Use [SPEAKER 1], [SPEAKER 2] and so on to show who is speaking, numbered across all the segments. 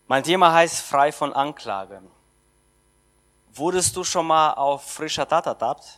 [SPEAKER 1] Mein Thema heißt frei von Anklage. Wurdest du schon mal auf frischer Tat ertappt?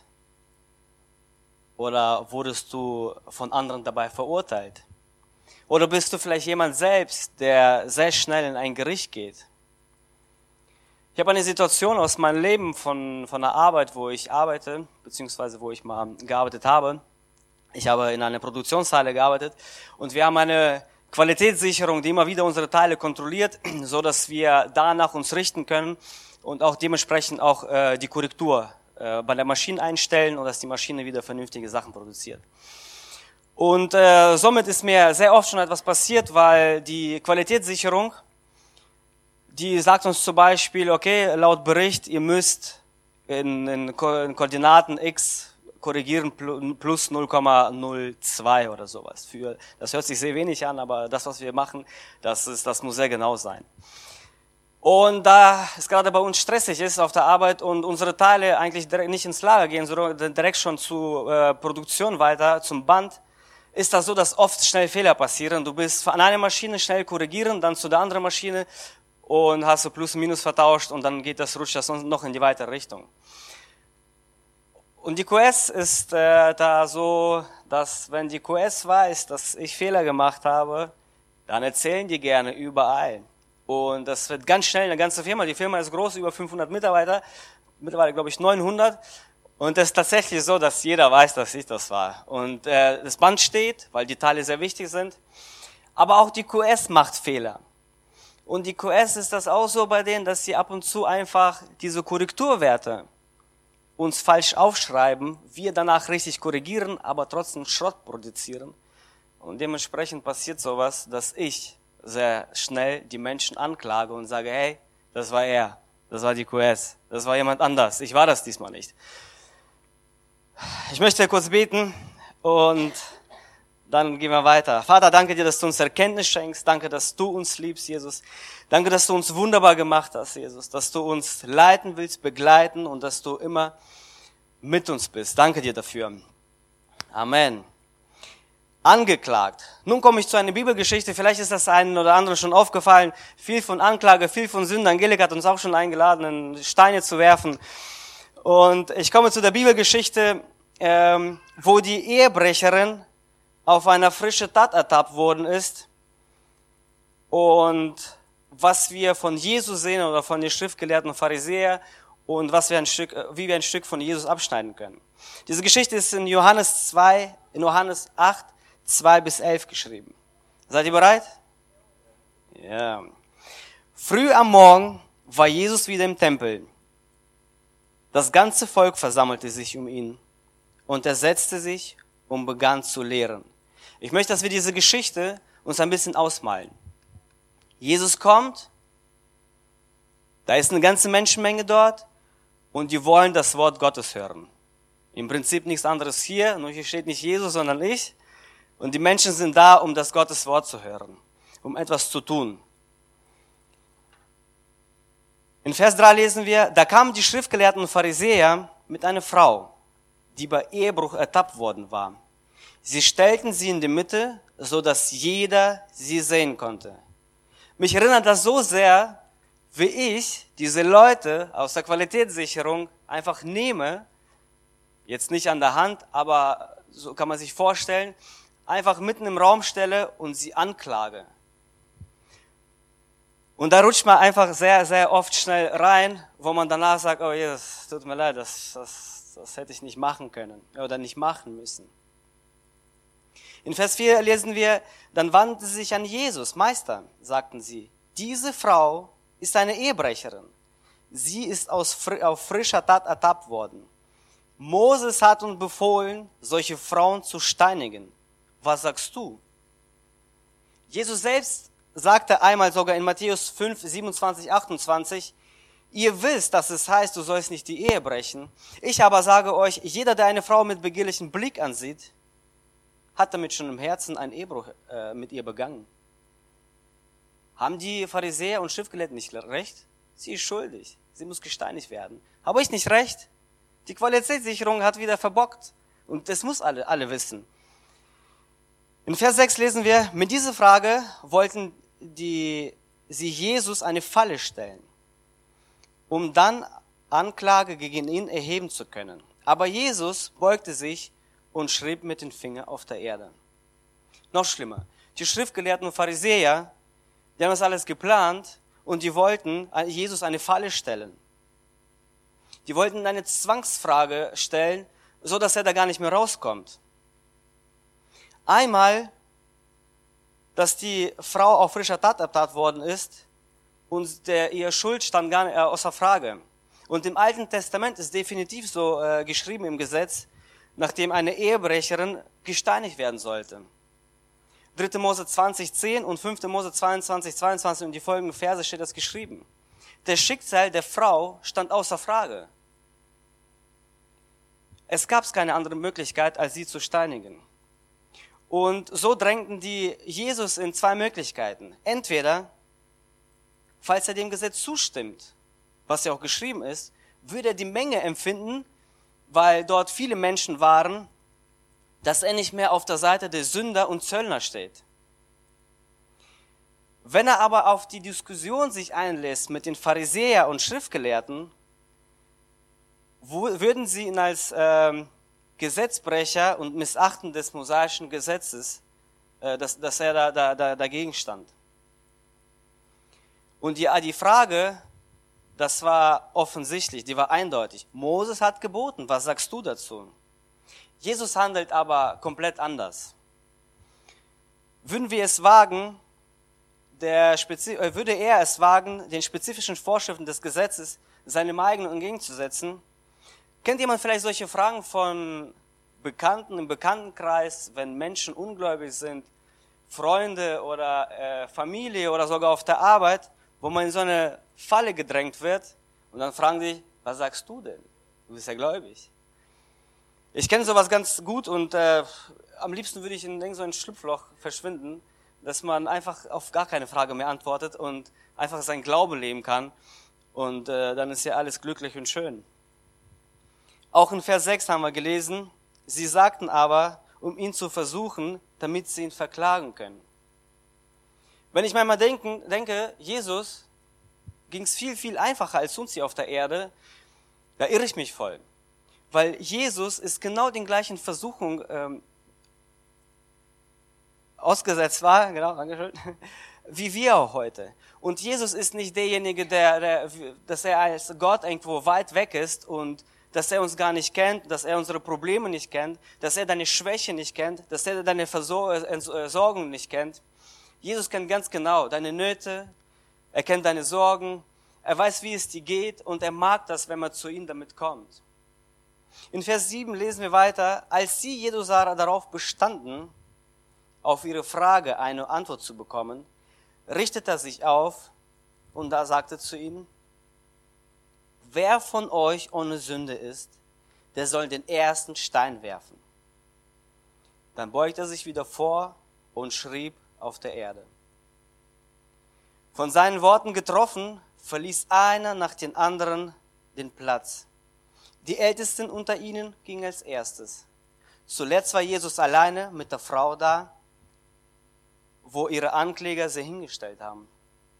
[SPEAKER 1] Oder wurdest du von anderen dabei verurteilt? Oder bist du vielleicht jemand selbst, der sehr schnell in ein Gericht geht? Ich habe eine Situation aus meinem Leben von der Arbeit, wo ich arbeite, beziehungsweise wo ich mal gearbeitet habe. Ich habe in einer Produktionshalle gearbeitet und wir haben eine Qualitätssicherung, die immer wieder unsere Teile kontrolliert, so dass wir danach uns richten können und auch dementsprechend auch die Korrektur bei der Maschine einstellen und dass die Maschine wieder vernünftige Sachen produziert. Und somit ist mir sehr oft schon etwas passiert, weil die Qualitätssicherung, die sagt uns zum Beispiel, okay, laut Bericht, ihr müsst in Koordinaten X korrigieren plus 0,02 oder sowas. Das hört sich sehr wenig an, aber das, was wir machen, das muss sehr genau sein. Und da es gerade bei uns stressig ist auf der Arbeit und unsere Teile eigentlich direkt nicht ins Lager gehen, sondern direkt schon zur Produktion weiter, zum Band, ist das so, dass oft schnell Fehler passieren. Du bist von einer Maschine schnell korrigieren, dann zu der anderen Maschine und hast du Plus und Minus vertauscht und dann rutscht das noch in die weitere Richtung. Und die QS ist da so, dass wenn die QS weiß, dass ich Fehler gemacht habe, dann erzählen die gerne überall. Und das wird ganz schnell eine ganze Firma. Die Firma ist groß, über 500 Mitarbeiter, mittlerweile glaube ich 900. Und es ist tatsächlich so, dass jeder weiß, dass ich das war. Und das Band steht, weil die Teile sehr wichtig sind. Aber auch die QS macht Fehler. Und die QS ist das auch so bei denen, dass sie ab und zu einfach diese Korrekturwerte uns falsch aufschreiben, wir danach richtig korrigieren, aber trotzdem Schrott produzieren. Und dementsprechend passiert sowas, dass ich sehr schnell die Menschen anklage und sage, hey, das war er, das war die QS, das war jemand anders, ich war das diesmal nicht. Ich möchte kurz beten und dann gehen wir weiter. Vater, danke dir, dass du uns Erkenntnis schenkst. Danke, dass du uns liebst, Jesus. Danke, dass du uns wunderbar gemacht hast, Jesus. Dass du uns leiten willst, begleiten und dass du immer mit uns bist. Danke dir dafür. Amen. Angeklagt. Nun komme ich zu einer Bibelgeschichte. Vielleicht ist das einen oder anderen schon aufgefallen. Viel von Anklage, viel von Sünde. Angelika hat uns auch schon eingeladen, Steine zu werfen. Und ich komme zu der Bibelgeschichte, wo die Ehebrecherin auf einer frischen Tat ertappt worden ist und was wir von Jesus sehen oder von den schriftgelehrten Pharisäern und wie wir ein Stück von Jesus abschneiden können. Diese Geschichte ist in Johannes 8, 2-11 geschrieben. Seid ihr bereit? Ja. Früh am Morgen war Jesus wieder im Tempel. Das ganze Volk versammelte sich um ihn und er setzte sich und begann zu lehren. Ich möchte, dass wir diese Geschichte uns ein bisschen ausmalen. Jesus kommt, da ist eine ganze Menschenmenge dort und die wollen das Wort Gottes hören. Im Prinzip nichts anderes hier, nur hier steht nicht Jesus, sondern ich. Und die Menschen sind da, um das Gottes Wort zu hören, um etwas zu tun. In Vers 3 lesen wir, da kamen die schriftgelehrten Pharisäer mit einer Frau, die bei Ehebruch ertappt worden war. Sie stellten sie in die Mitte, so dass jeder sie sehen konnte. Mich erinnert das so sehr, wie ich diese Leute aus der Qualitätssicherung einfach nehme, jetzt nicht an der Hand, aber so kann man sich vorstellen, einfach mitten im Raum stelle und sie anklage. Und da rutscht man einfach sehr, sehr oft schnell rein, wo man danach sagt, oh Jesus, tut mir leid, das hätte ich nicht machen können oder nicht machen müssen. In Vers 4 lesen wir, dann wandten sie sich an Jesus. Meister, sagten sie, diese Frau ist eine Ehebrecherin. Sie ist auf frischer Tat ertappt worden. Moses hat uns befohlen, solche Frauen zu steinigen. Was sagst du? Jesus selbst sagte einmal sogar in Matthäus 5, 27, 28, ihr wisst, dass es heißt, du sollst nicht die Ehe brechen. Ich aber sage euch, jeder, der eine Frau mit begehrlichem Blick ansieht, hat damit schon im Herzen einen Ehebruch mit ihr begangen. Haben die Pharisäer und Schriftgelehrten nicht recht? Sie ist schuldig. Sie muss gesteinigt werden. Habe ich nicht recht? Die Qualitätssicherung hat wieder verbockt. Und das muss alle wissen. In Vers 6 lesen wir, mit dieser Frage wollten die sie Jesus eine Falle stellen, um dann Anklage gegen ihn erheben zu können. Aber Jesus beugte sich und schrieb mit dem Finger auf der Erde. Noch schlimmer, die Schriftgelehrten und Pharisäer, die haben das alles geplant und die wollten Jesus eine Falle stellen. Die wollten eine Zwangsfrage stellen, so dass er da gar nicht mehr rauskommt. Einmal, dass die Frau auf frischer Tat ertappt worden ist und ihr Schuld stand gar nicht außer Frage. Und im Alten Testament ist definitiv so geschrieben im Gesetz, nachdem eine Ehebrecherin gesteinigt werden sollte. 3. Mose 20,10 und 5. Mose 22,22 und die folgenden Verse steht das geschrieben. Das Schicksal der Frau stand außer Frage. Es gab keine andere Möglichkeit, als sie zu steinigen. Und so drängten die Jesus in zwei Möglichkeiten. Entweder, falls er dem Gesetz zustimmt, was ja auch geschrieben ist, würde er die Menge empfinden, weil dort viele Menschen waren, dass er nicht mehr auf der Seite der Sünder und Zöllner steht. Wenn er aber auf die Diskussion sich einlässt mit den Pharisäern und Schriftgelehrten, würden sie ihn als Gesetzbrecher und Missachten des mosaischen Gesetzes, dass er dagegen stand. Und die Frage, das war offensichtlich, die war eindeutig. Moses hat geboten, was sagst du dazu? Jesus handelt aber komplett anders. Würden wir es wagen, würde er es wagen, den spezifischen Vorschriften des Gesetzes seinem eigenen entgegenzusetzen? Kennt jemand vielleicht solche Fragen von Bekannten im Bekanntenkreis, wenn Menschen ungläubig sind, Freunde oder Familie oder sogar auf der Arbeit, wo man in so eine Falle gedrängt wird und dann fragen die, was sagst du denn? Du bist ja gläubig. Ich kenne sowas ganz gut und am liebsten würde ich in so ein Schlupfloch verschwinden, dass man einfach auf gar keine Frage mehr antwortet und einfach sein Glaube leben kann und dann ist ja alles glücklich und schön. Auch in Vers 6 haben wir gelesen, sie sagten aber, um ihn zu versuchen, damit sie ihn verklagen können. Wenn ich manchmal denke, Jesus ging es viel, viel einfacher als uns hier auf der Erde, da irre ich mich voll. Weil Jesus ist genau den gleichen Versuchungen ausgesetzt war, genau, Dankeschön, wie wir auch heute. Und Jesus ist nicht derjenige, dass er als Gott irgendwo weit weg ist und dass er uns gar nicht kennt, dass er unsere Probleme nicht kennt, dass er deine Schwäche nicht kennt, dass er deine Sorgen nicht kennt. Jesus kennt ganz genau deine Nöte, er kennt deine Sorgen, er weiß, wie es dir geht und er mag das, wenn man zu ihm damit kommt. In Vers 7 lesen wir weiter, als sie jedoch darauf bestanden, auf ihre Frage eine Antwort zu bekommen, richtete er sich auf und da sagte zu ihnen, wer von euch ohne Sünde ist, der soll den ersten Stein werfen. Dann beugte er sich wieder vor und schrieb auf der Erde. Von seinen Worten getroffen, verließ einer nach den anderen den Platz. Die Ältesten unter ihnen gingen als erstes. Zuletzt war Jesus alleine mit der Frau da, wo ihre Ankläger sie hingestellt haben.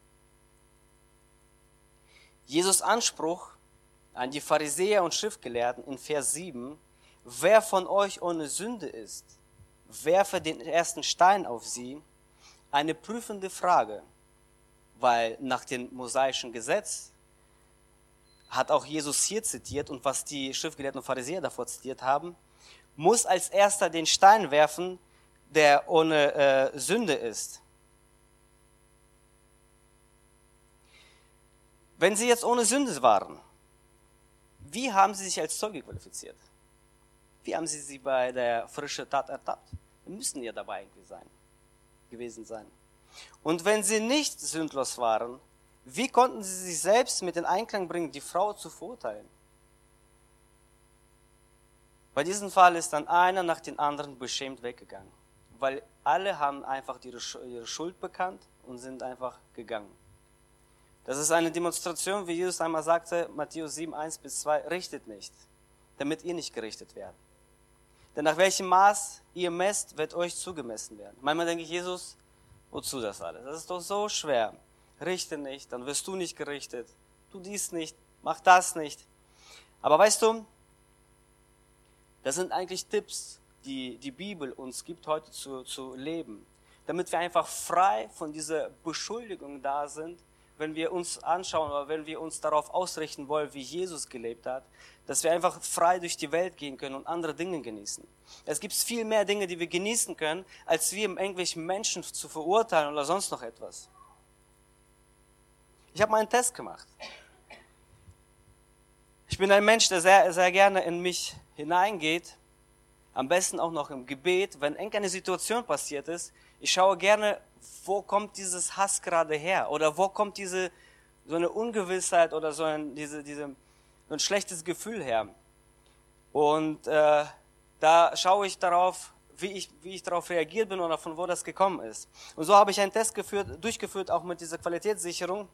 [SPEAKER 1] Jesus' Anspruch an die Pharisäer und Schriftgelehrten in Vers 7, wer von euch ohne Sünde ist, werfe den ersten Stein auf sie, eine prüfende Frage, weil nach dem mosaischen Gesetz hat auch Jesus hier zitiert und was die Schriftgelehrten und Pharisäer davor zitiert haben, muss als erster den Stein werfen, der ohne Sünde ist. Wenn sie jetzt ohne Sünde waren, wie haben sie sich als Zeuge qualifiziert? Wie haben sie bei der frischen Tat ertappt? Sie müssen ja dabei gewesen sein. Und wenn sie nicht sündlos waren, wie konnten sie sich selbst mit in Einklang bringen, die Frau zu verurteilen? Bei diesem Fall ist dann einer nach dem anderen beschämt weggegangen, weil alle haben einfach ihre Schuld bekannt und sind einfach gegangen. Das ist eine Demonstration, wie Jesus einmal sagte, Matthäus 7, 1-2, richtet nicht, damit ihr nicht gerichtet werdet. Denn nach welchem Maß ihr messt, wird euch zugemessen werden. Manchmal denke ich, Jesus, wozu das alles? Das ist doch so schwer. richte nicht, dann wirst du nicht gerichtet. Tu dies nicht, mach das nicht. Aber weißt du, das sind eigentlich Tipps, die die Bibel uns gibt, heute zu leben. Damit wir einfach frei von dieser Beschuldigung da sind, wenn wir uns anschauen oder wenn wir uns darauf ausrichten wollen, wie Jesus gelebt hat, dass wir einfach frei durch die Welt gehen können und andere Dinge genießen. Es gibt viel mehr Dinge, die wir genießen können, als wir irgendwelchen Menschen zu verurteilen oder sonst noch etwas. Ich habe mal einen Test gemacht. Ich bin ein Mensch, der sehr, sehr gerne in mich hineingeht, am besten auch noch im Gebet, wenn irgendeine Situation passiert ist. Ich schaue gerne, wo kommt dieses Hass gerade her oder wo kommt so eine Ungewissheit oder so ein schlechtes Gefühl her. Und da schaue ich darauf, wie ich darauf reagiert bin oder von wo das gekommen ist. Und so habe ich einen Test durchgeführt, auch mit dieser Qualitätssicherung.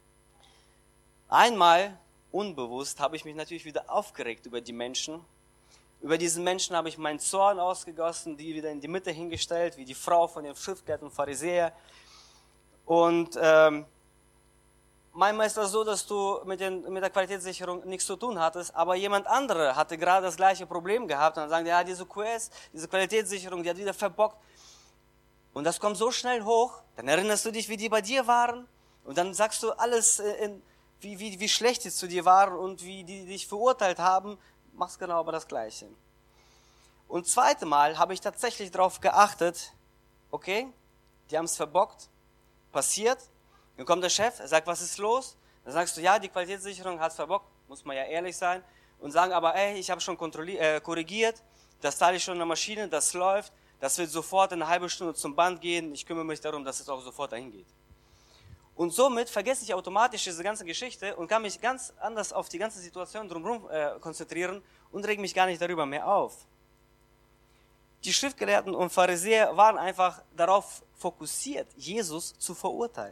[SPEAKER 1] Einmal, unbewusst, habe ich mich natürlich wieder aufgeregt über die Menschen. Über diesen Menschen habe ich meinen Zorn ausgegossen, die wieder in die Mitte hingestellt, wie die Frau von den Schriftgelehrten und Pharisäern. Und manchmal ist das so, dass du mit der Qualitätssicherung nichts zu tun hattest, aber jemand andere hatte gerade das gleiche Problem gehabt. Und dann sagen die, ja, diese QS, diese Qualitätssicherung, die hat wieder verbockt. Und das kommt so schnell hoch, dann erinnerst du dich, wie die bei dir waren. Und dann sagst du alles, wie schlecht die zu dir waren und wie die dich verurteilt haben, machst genau aber das Gleiche. Und das zweite Mal habe ich tatsächlich darauf geachtet, okay, die haben es verbockt, passiert, dann kommt der Chef, er sagt, was ist los? Dann sagst du, ja, die Qualitätssicherung hat es verbockt, muss man ja ehrlich sein, und sagen aber, ich habe schon korrigiert, das Teil ist schon in der Maschine, das läuft, das wird sofort in einer halben Stunde zum Band gehen, ich kümmere mich darum, dass es auch sofort dahin geht. Und somit vergesse ich automatisch diese ganze Geschichte und kann mich ganz anders auf die ganze Situation drumherum konzentrieren und reg mich gar nicht darüber mehr auf. Die Schriftgelehrten und Pharisäer waren einfach darauf fokussiert, Jesus zu verurteilen.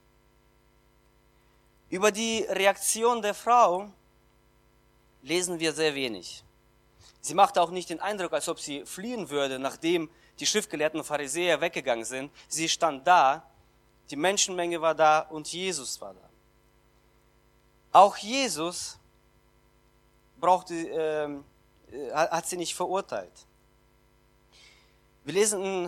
[SPEAKER 1] Über die Reaktion der Frau lesen wir sehr wenig. Sie machte auch nicht den Eindruck, als ob sie fliehen würde, nachdem die Schriftgelehrten und Pharisäer weggegangen sind. Sie stand da, die Menschenmenge war da und Jesus war da. Auch Jesus hat sie nicht verurteilt. Wir lesen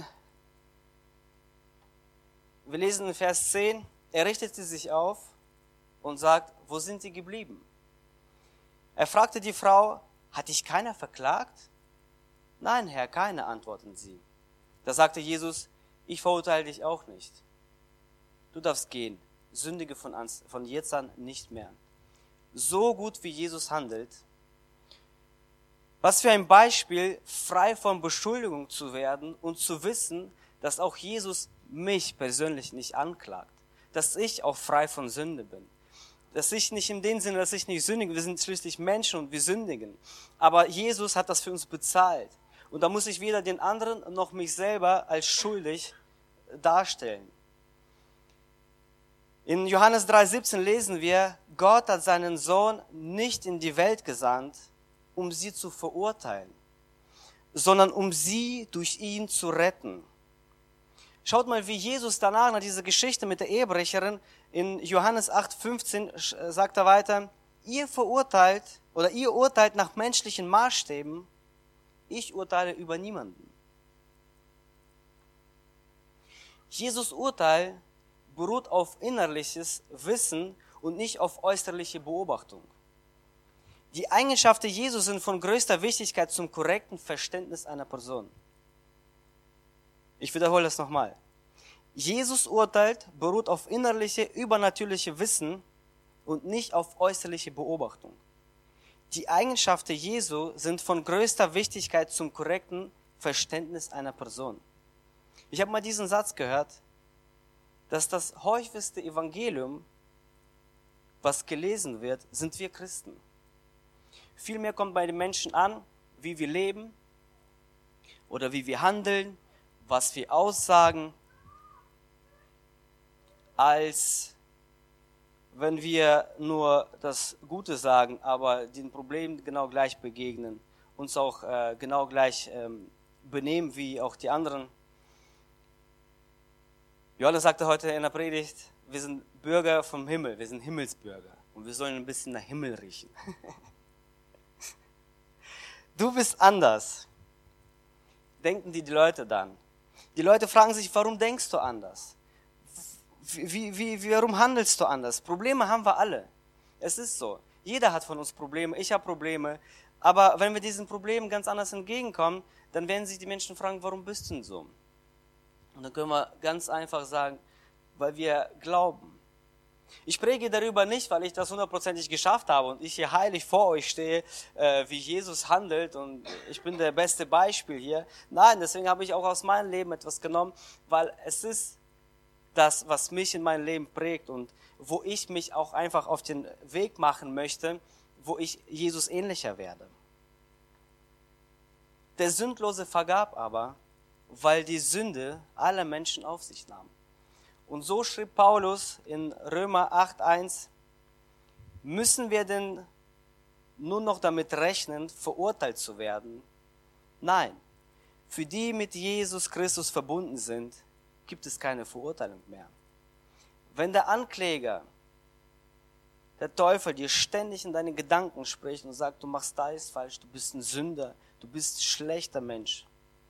[SPEAKER 1] in Vers 10, er richtete sich auf und sagt, wo sind die geblieben? Er fragte die Frau, hat dich keiner verklagt? Nein, Herr, keine, antworteten sie. Da sagte Jesus, ich verurteile dich auch nicht. Du darfst gehen, sündige von jetzt an nicht mehr. So gut wie Jesus handelt, was für ein Beispiel, frei von Beschuldigung zu werden und zu wissen, dass auch Jesus mich persönlich nicht anklagt, dass ich auch frei von Sünde bin. Dass ich nicht in dem Sinne, dass ich nicht sündige, wir sind schließlich Menschen und wir sündigen. Aber Jesus hat das für uns bezahlt. Und da muss ich weder den anderen noch mich selber als schuldig darstellen. In Johannes 3,17 lesen wir, Gott hat seinen Sohn nicht in die Welt gesandt, um sie zu verurteilen, sondern um sie durch ihn zu retten. Schaut mal, wie Jesus danach, nach dieser Geschichte mit der Ehebrecherin, in Johannes 8,15 sagt er weiter, ihr urteilt nach menschlichen Maßstäben, ich urteile über niemanden. Jesus' Urteil beruht auf innerliches Wissen und nicht auf äußerliche Beobachtung. Die Eigenschaften Jesu sind von größter Wichtigkeit zum korrekten Verständnis einer Person. Ich wiederhole das nochmal. Jesus' Urteil beruht auf innerliche, übernatürliche Wissen und nicht auf äußerliche Beobachtung. Die Eigenschaften Jesu sind von größter Wichtigkeit zum korrekten Verständnis einer Person. Ich habe mal diesen Satz gehört, dass das häufigste Evangelium, was gelesen wird, sind wir Christen. Vielmehr kommt bei den Menschen an, wie wir leben oder wie wir handeln, was wir aussagen, als wenn wir nur das Gute sagen, aber den Problemen genau gleich begegnen, uns auch genau gleich benehmen wie auch die anderen. Johannes sagte heute in der Predigt, wir sind Bürger vom Himmel, wir sind Himmelsbürger und wir sollen ein bisschen nach Himmel riechen. Du bist anders, denken die Leute dann. Die Leute fragen sich, warum denkst du anders? Warum handelst du anders? Probleme haben wir alle. Es ist so. Jeder hat von uns Probleme, ich habe Probleme. Aber wenn wir diesen Problemen ganz anders entgegenkommen, dann werden sich die Menschen fragen, warum bist du denn so? Und dann können wir ganz einfach sagen, weil wir glauben. Ich predige darüber nicht, weil ich das 100% geschafft habe und ich hier heilig vor euch stehe, wie Jesus handelt und ich bin der beste Beispiel hier. Nein, deswegen habe ich auch aus meinem Leben etwas genommen, weil es ist das, was mich in meinem Leben prägt und wo ich mich auch einfach auf den Weg machen möchte, wo ich Jesus ähnlicher werde. Der Sündlose vergab aber, weil die Sünde aller Menschen auf sich nahm. Und so schrieb Paulus in Römer 8,1, müssen wir denn nur noch damit rechnen, verurteilt zu werden? Nein, für die mit Jesus Christus verbunden sind, gibt es keine Verurteilung mehr. Wenn der Ankläger, der Teufel, dir ständig in deine Gedanken spricht und sagt, du machst das falsch, du bist ein Sünder, du bist ein schlechter Mensch.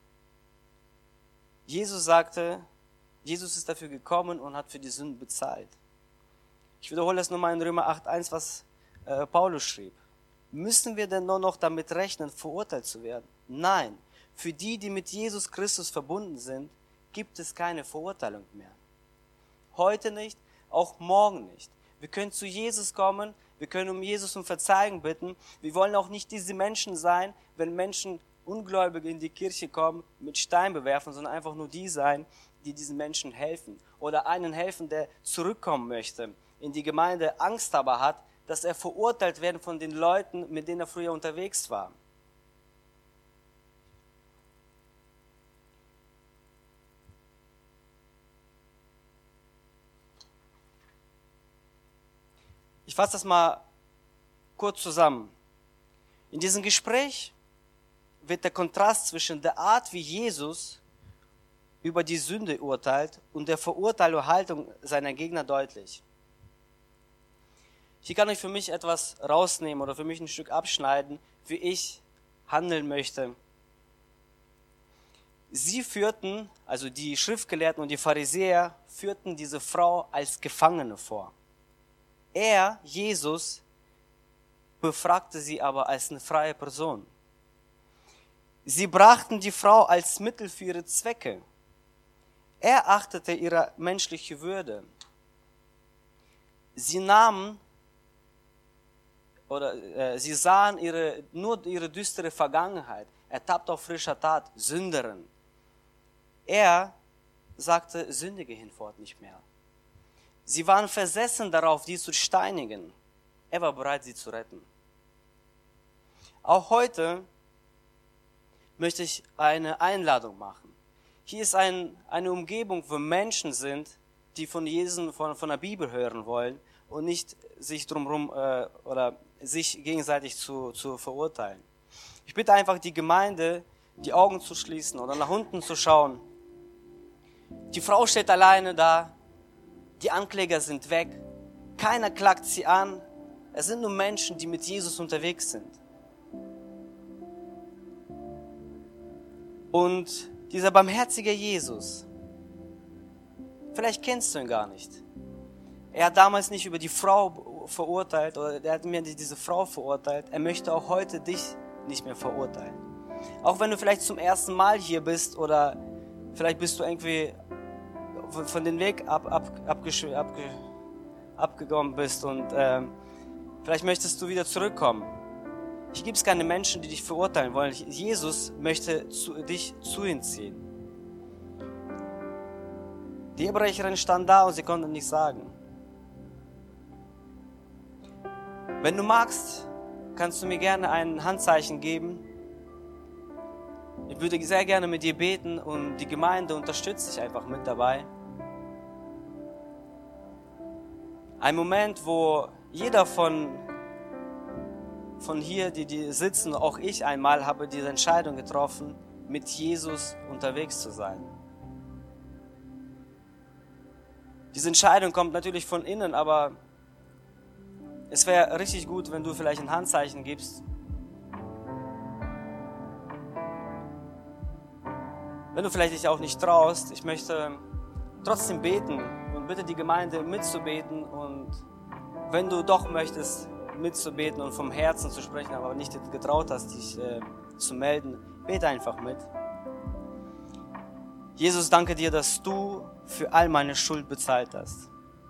[SPEAKER 1] Jesus sagte, Jesus ist dafür gekommen und hat für die Sünden bezahlt. Ich wiederhole das nochmal in Römer 8,1, was Paulus schrieb. Müssen wir denn nur noch damit rechnen, verurteilt zu werden? Nein, für die, die mit Jesus Christus verbunden sind, gibt es keine Verurteilung mehr. Heute nicht, auch morgen nicht. Wir können zu Jesus kommen, wir können um Jesus um Verzeihung bitten. Wir wollen auch nicht diese Menschen sein, wenn Menschen Ungläubige in die Kirche kommen, mit Stein bewerfen, sondern einfach nur die sein, die diesen Menschen helfen. Oder einen helfen, der zurückkommen möchte in die Gemeinde, Angst aber hat, dass er verurteilt wird von den Leuten, mit denen er früher unterwegs war. Ich fasse das mal kurz zusammen. In diesem Gespräch wird der Kontrast zwischen der Art, wie Jesus über die Sünde urteilt und der Verurteilung Haltung seiner Gegner deutlich. Hier kann ich für mich etwas rausnehmen oder für mich ein Stück abschneiden, wie ich handeln möchte. Sie führten, also die Schriftgelehrten und die Pharisäer, führten diese Frau als Gefangene vor. Er, Jesus, befragte sie aber als eine freie Person. Sie brachten die Frau als Mittel für ihre Zwecke. Er achtete ihre menschliche Würde. Sie sahen nur ihre düstere Vergangenheit, ertappt auf frischer Tat, Sünderin. Er sagte, sündige hinfort nicht mehr. Sie waren versessen darauf, die zu steinigen. Er war bereit, sie zu retten. Auch heute möchte ich eine Einladung machen. Hier ist eine Umgebung, wo Menschen sind, die von Jesus, von der Bibel hören wollen und nicht sich drumherum oder sich gegenseitig zu verurteilen. Ich bitte einfach die Gemeinde, die Augen zu schließen oder nach unten zu schauen. Die Frau steht alleine da, die Ankläger sind weg, keiner klagt sie an. Es sind nur Menschen, die mit Jesus unterwegs sind. Und dieser barmherzige Jesus, vielleicht kennst du ihn gar nicht. Er hat damals nicht über die Frau verurteilt oder er hat mir diese Frau verurteilt. Er möchte auch heute dich nicht mehr verurteilen. Auch wenn du vielleicht zum ersten Mal hier bist oder vielleicht bist du irgendwie von dem Weg abgekommen bist und vielleicht möchtest du wieder zurückkommen. Hier gibt es keine Menschen, die dich verurteilen wollen. Jesus möchte dich zu ihm ziehen. Die Ehebrecherin stand da und sie konnte nichts sagen. Wenn du magst, kannst du mir gerne ein Handzeichen geben. Ich würde sehr gerne mit dir beten und die Gemeinde unterstützt dich einfach mit dabei. Ein Moment, wo jeder von hier, die sitzen, auch ich einmal, habe diese Entscheidung getroffen, mit Jesus unterwegs zu sein. Diese Entscheidung kommt natürlich von innen, aber es wäre richtig gut, wenn du vielleicht ein Handzeichen gibst. Wenn du vielleicht dich auch nicht traust, ich möchte trotzdem beten und bitte die Gemeinde mitzubeten. Und wenn du doch möchtest, mitzubeten und vom Herzen zu sprechen, aber nicht getraut hast, dich zu melden, bete einfach mit. Jesus, danke dir, dass du für all meine Schuld bezahlt hast.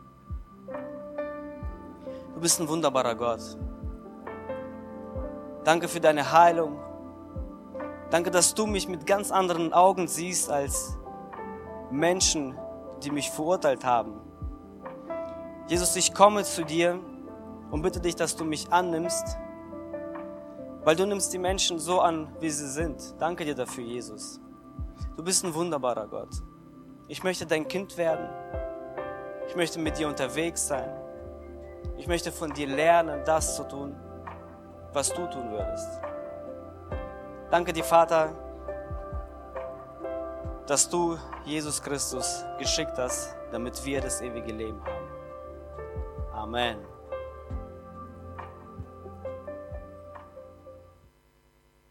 [SPEAKER 1] Du bist ein wunderbarer Gott. Danke für deine Heilung. Danke, dass du mich mit ganz anderen Augen siehst als Menschen, die mich verurteilt haben. Jesus, ich komme zu dir und bitte dich, dass du mich annimmst, weil du nimmst die Menschen so an, wie sie sind. Danke dir dafür, Jesus. Du bist ein wunderbarer Gott. Ich möchte dein Kind werden. Ich möchte mit dir unterwegs sein. Ich möchte von dir lernen, das zu tun, was du tun würdest. Danke dir, Vater, dass du Jesus Christus geschickt hast, damit wir das ewige Leben haben. Amen.